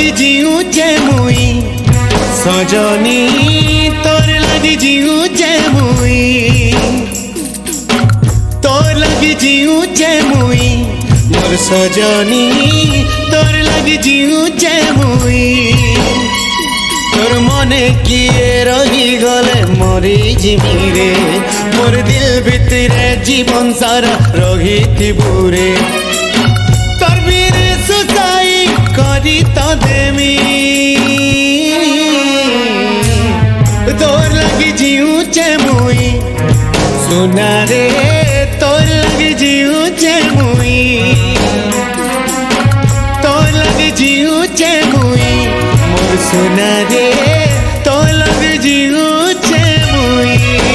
लगी जीऊचे मुई सजनी तोर लगी जीऊचे मुई तोर लगी जीऊचे मुई मोर सजनी तोर लगी जीऊचे मुई तोर मने किए रही गले मरी जिमी रे मोर दिल भितरे जीवन सारा रही थी बुरे तोर बीरे सुसाई करी तो देमी तोर लगी जीऊचे मुई सुना रे तोर लगी जीऊचे मुई तोर लगी जीऊचे मुई मोर सुना रे तोर लगी जीऊचे मुई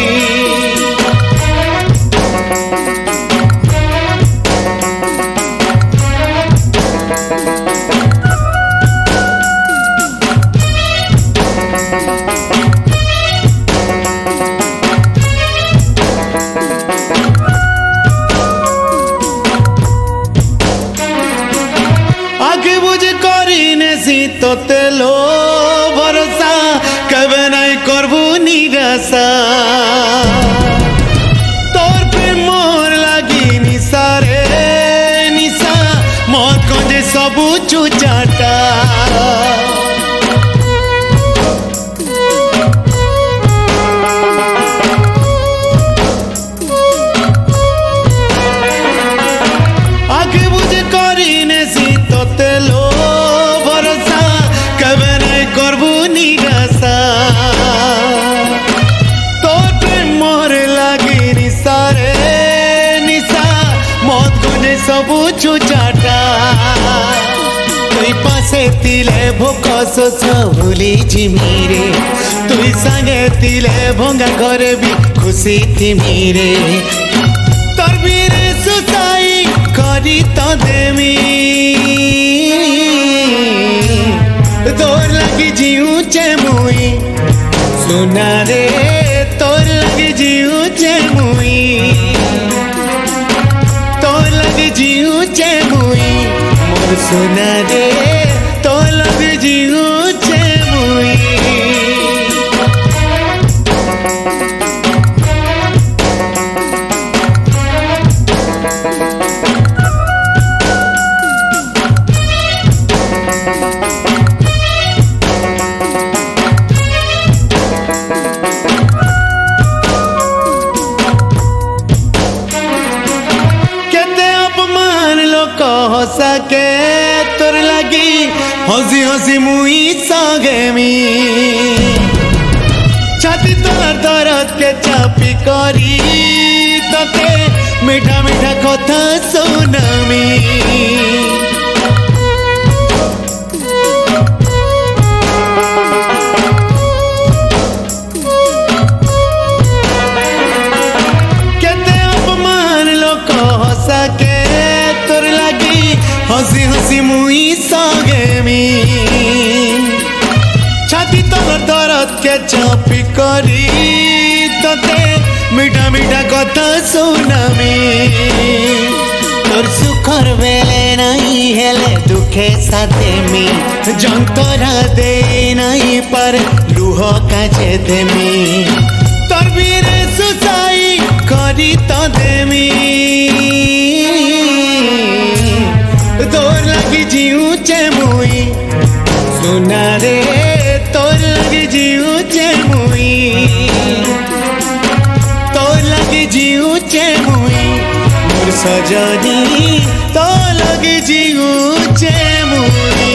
आगे बुझ करीने सी तोते लो भरोसा कबे नहीं करबू निराशा तोर पे मोर लगी निशा रे निशा मोर कंजे सबू चुचाटा आगे बुझ करीने सी तोते लो भरोसा कबे नहीं करबू निराशा तोर पे मोर लगी निशा रे निशा मौत गुने सबू चुचाटा तुई पासे तिले भोक शोष भूली जिमी रे तुई संगे तिले भंगा घरे भी खुशी थिमी रे तोर बीरे सुसाई करी तो देमी तोर लगी जीऊचे मुई सुना रे तोर लगी जीऊचे मुई तोर लगी जीऊचे मुई मोर सुना रे तोर लगी जीऊचे मुई सके तोर लगी हसी हसी मुई सगेमी छाती तोर दर्द के चापी करी तोके मीठा मीठा कथा सुनामी केते अपमान लोक हसके तोर लगी हसी हसी मुई सगेमी छाती तोर दर्द के चापी करी तोते मीठा मीठा कथा सुनामी तोर सुखर बेले नहीं हेले दुखे साथे मी जंतरा दे नहीं पर लुह काचे देमी तोर बीरे सुसाई करी तो देमी तोर लगी जीऊचे मुई सुना रे तोर लगी जीऊचे मुई तोर लगी जीऊचे मुई मोर सजनी तोर लगी जीऊचे मुई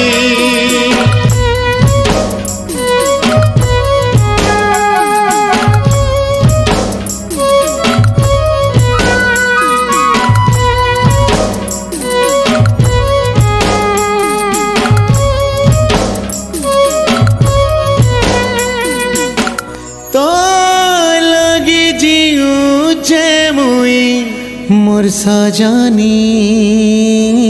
मोर सजनी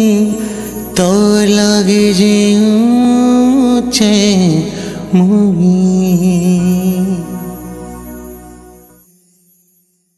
तो लगे जीऊचे मुई।